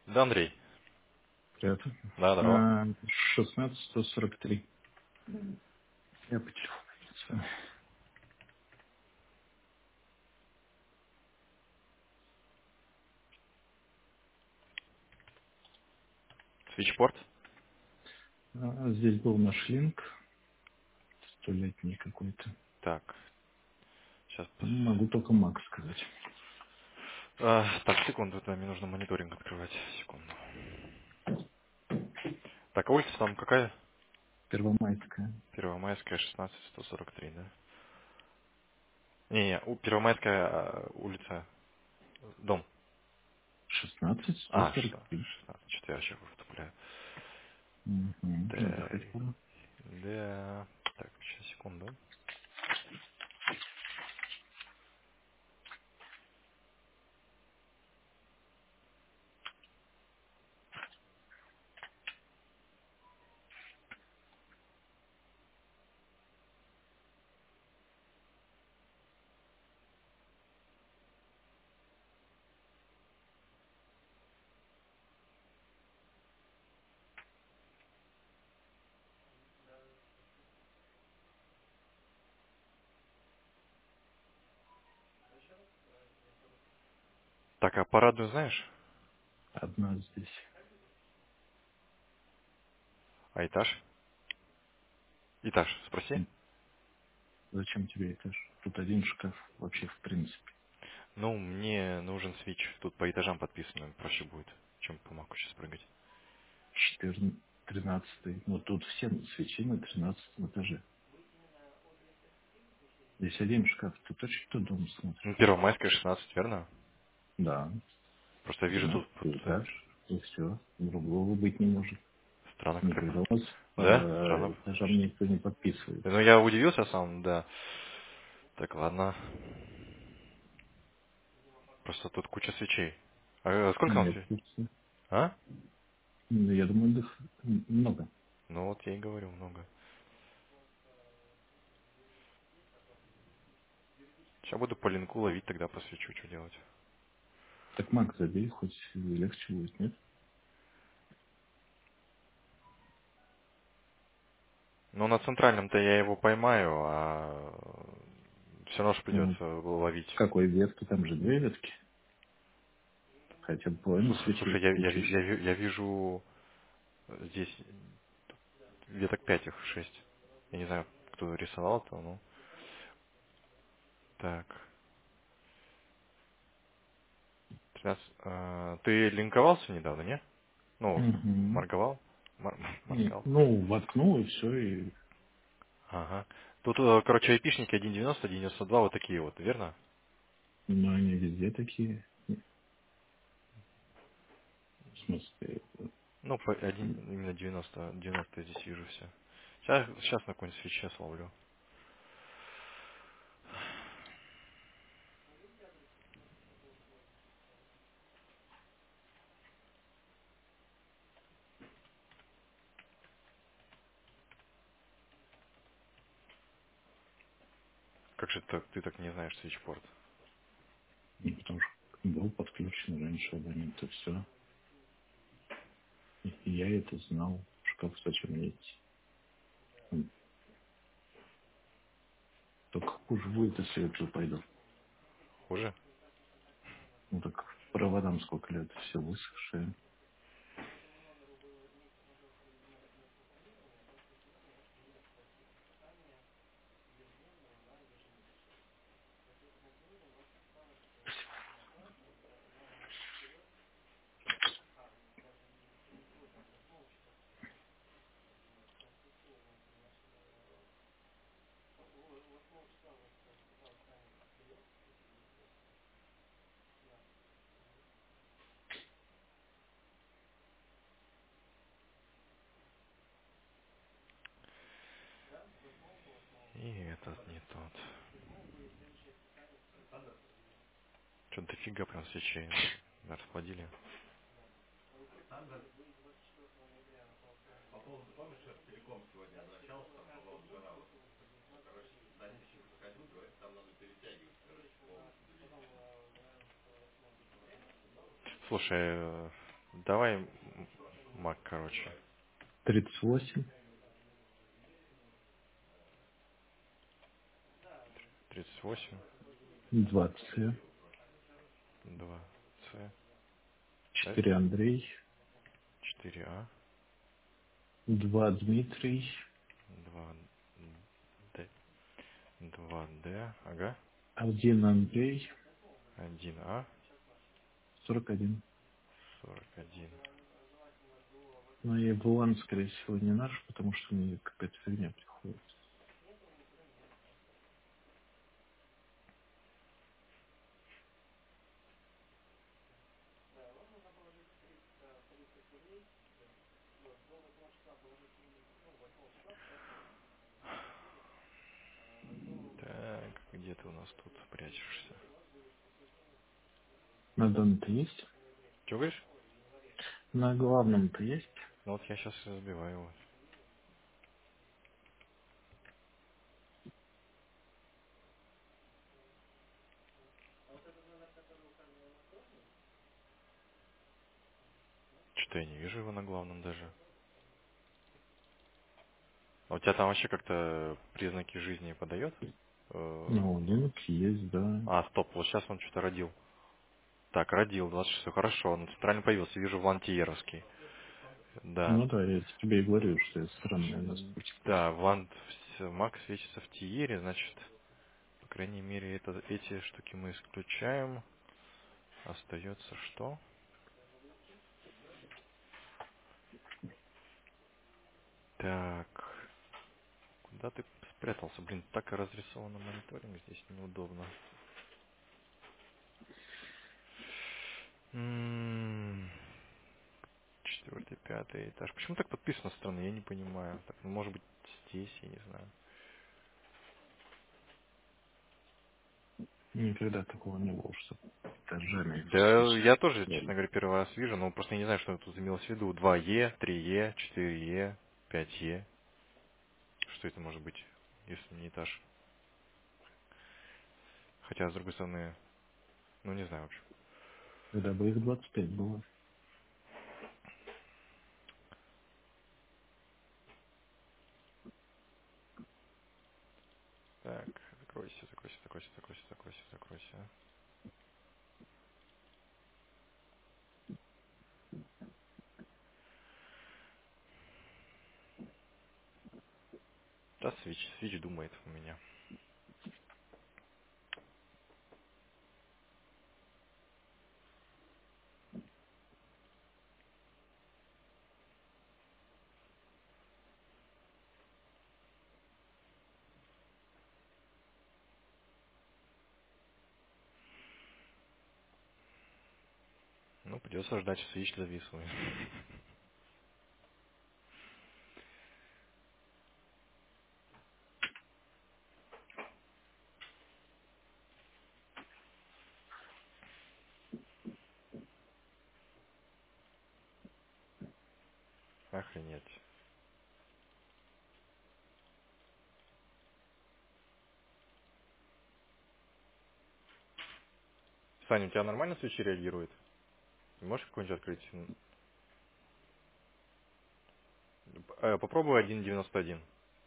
Да, Андрей. Привет. Да, здорово. 16-143. Я по телефону. Свитчпорт. Здесь был наш линк, столетний какой-то. Так, сейчас. Могу только Макс сказать. Так, секунду, да, мне нужно мониторинг открывать. Секунду. Так, а улица там какая? Первомайская. Первомайская, 16-143, да? Не, Первомайская улица, дом. 16-143. 16, что-то я вообще втупляю. Угу. Да, Отдыхать пора. да. Так, сейчас, секунду. Так, а парадную знаешь? Одна здесь. А этаж? Этаж, спроси. М, Зачем тебе этаж? Тут один шкаф вообще в принципе. Ну, мне нужен свич. Тут по этажам подписано, проще будет, чем по маку сейчас прыгать. 13. Ну тут все свечи на 13 этаже. Здесь один шкаф. Ты точно тот дом Ну, смотришь? Первомайская, 16, верно? Да. Просто я вижу тут 13 этаж. И все. Другого быть не может. странно как. Никогда у нас Да? Странно. этажам никто не подписывается. Ну, я удивился сам, да. Так, ладно. Просто тут куча свечей. А сколько там Я в свечей? курсе. А? Ну, я думаю, много. Ну, вот я и говорю, много. Сейчас буду по линку ловить, тогда посвечу, что делать. Так Мак забей, хоть легче будет, нет? Ну, на центральном-то я его поймаю, а все равно ж Ну, придется ловить. в какой ветке? Там же две ветки. Хотя бы половину Слушай, свечей включишь. я вижу здесь веток 5 их, 6. Я не знаю, кто рисовал это, ну. Так, 13. Ты линковался недавно, не? Ну, Угу. морговал? Моргал. Ну, воткнул и все, и Ага. Тут, короче, айпишники 1.90, 1.92, вот такие вот, верно? ну, они везде такие. В смысле, Ну, именно 90 здесь вижу все. Сейчас на какой-нибудь свече словлю. Как же ты так не знаешь свечпорт? ну, потому что был подключен раньше абонент, и все. И я это знал. Шкаф зачем мне идти? Только хуже будет, если я туда пойду. Хуже? Ну так проводам сколько лет, все высохшие. И этот не тот. Что дофига прям свечей расплодили. Слушай, Давай, Мак, короче. 38, 38, 20, 2, С, С, 4 Андрей, 4А, 2 Дмитрий, 2, Д, 2Д, ага, 1 Андрей, 1А, 41. 41. Но и Вулан, скорее всего, не наш, потому что мне какая-то фигня приходит. Так, где ты у нас тут прячешься? На Доне-то есть? Че говоришь? На главном-то есть? Ну вот я сейчас разбиваю его. Что-то я не вижу его на главном даже. А у тебя там вообще как-то признаки жизни подает? Ну, Linux есть, да. Стоп, вот сейчас он что-то родил. Так, родил, 26, хорошо, он центрально появился, вижу в Антиеровский. Да. Ну да, я тебе и говорю, что это странное настроечка. Да, Мак светится в Тиере, значит, по крайней мере, эти штуки мы исключаем. Остается что? Так, куда ты спрятался? Блин, так и разрисован мониторинг, здесь неудобно. 4-5 этаж. Почему так подписано странно, я не понимаю. Так, ну может быть здесь, я не знаю. Никогда такого не было, что этажами Да, я тоже, честно встречались. говоря, первый раз вижу, но просто я не знаю, что тут имелось в виду. 2Е, 3Е, 4Е, 5Е. Что это может быть, если не этаж? Хотя, с другой стороны, ну не знаю, в общем. Когда бы их 25 было. Так, закройся, закройся, закройся, закройся, закройся, закройся. Да, свич думает у меня. Ну, придется ждать, свич завислый. Охренеть. Саня, у тебя нормально свечи реагирует? Можешь какой-нибудь открыть? Попробуй 1.91.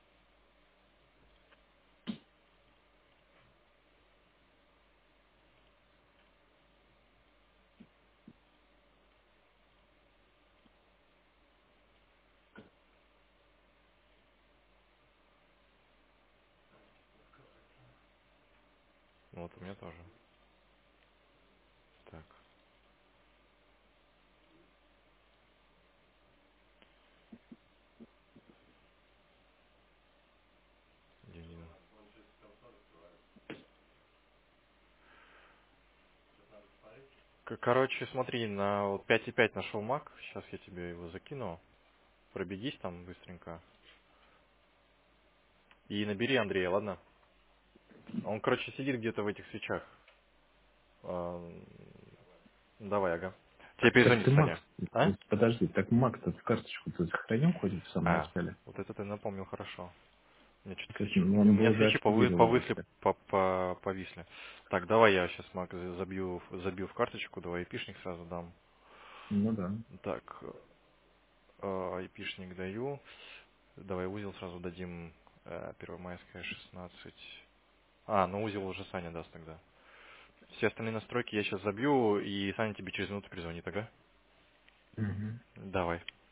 Ну вот у меня тоже. Так, 1.1. Короче, смотри, на вот 5.5 нашел Mac. Сейчас я тебе его закину. Пробегись там быстренько. И набери Андрея, ладно? Он, короче, сидит где-то в этих свечах. А, Давай, ага. Тебе Так перезвонит, ты Макс, Саня. А? подожди, так Макс-то в карточку ты сохранил хоть в самом начале? Вот это ты напомнил хорошо. Мне что-то Так, свечи, у ну, меня, у он бы меня уже свечи повысли, активировался. повисли. Так, давай я сейчас, Мак, забью в карточку, давай эпишник сразу дам. Ну да. Так, IP-шник даю. Давай узел сразу дадим. Первомайская 16. Ну узел уже Саня даст тогда. Все остальные настройки я сейчас забью, и Саня тебе через минуту перезвонит, ага? Мгм. Давай.